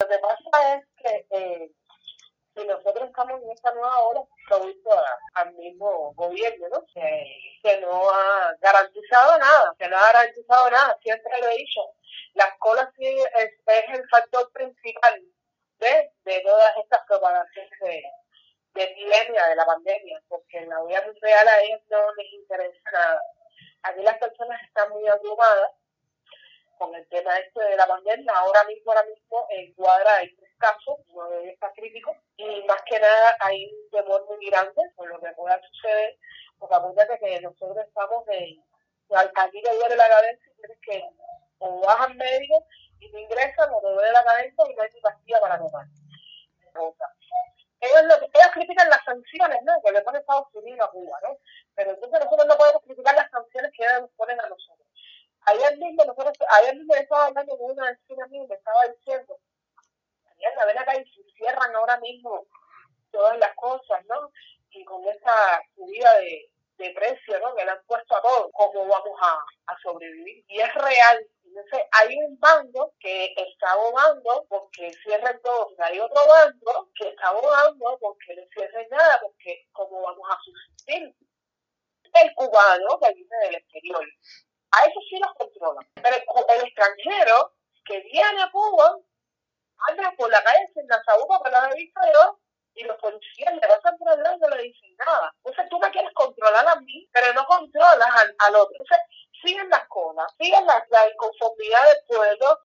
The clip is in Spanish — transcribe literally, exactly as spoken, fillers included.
que pasa es que eh, si nosotros estamos en esta nueva ola, producto al mismo gobierno, ¿no? Que, que no ha garantizado nada, que no ha garantizado nada, siempre lo he dicho. Las colas sí es, es el factor principal de, de todas estas propagaciones de, de epidemia, de la pandemia, porque en la vida real a ellos no les interesa nada. Aquí las personas están muy abrumadas con el tema este de la pandemia. Ahora mismo, ahora mismo en Cuadra hay tres casos, uno de ellos está crítico, y más que nada hay un temor muy grande por lo que pueda suceder, porque acuérdate que nosotros estamos en, aquí te duele la cabeza y tienes que, o vas al médico y te ingresan, o te duele la cabeza y no hay ni pastilla para tomar. Ellos, lo, ellos critican las sanciones, ¿no?, que le pone Estados Unidos a Cuba, ¿no? Pero entonces nosotros no podemos criticar las sanciones que ellos nos ponen a nosotros. Ayer mismo, nosotros, ayer mismo estaba hablando con una vecina mía y me estaba diciendo, la ven acá y se cierran ahora mismo todas las cosas, ¿no? Y con esa subida de, de precio, ¿no?, que le han puesto a todos, ¿cómo vamos a, a sobrevivir? Y es real. Entonces hay un bando que está abogando porque cierren todo, y hay otro bando que está abogando porque no cierren nada, porque ¿cómo vamos a subsistir? El cubano que viene del exterior, a eso sí los controlan, pero el, el extranjero que viene a Cuba anda por la calle sin la saúpa para la vista de hoy, y los policías le pasan por al lado y no le dicen nada. Entonces tú me quieres controlar a mí, pero no controlas al, al otro. Entonces siguen las colas, siguen la, la inconformidad del pueblo,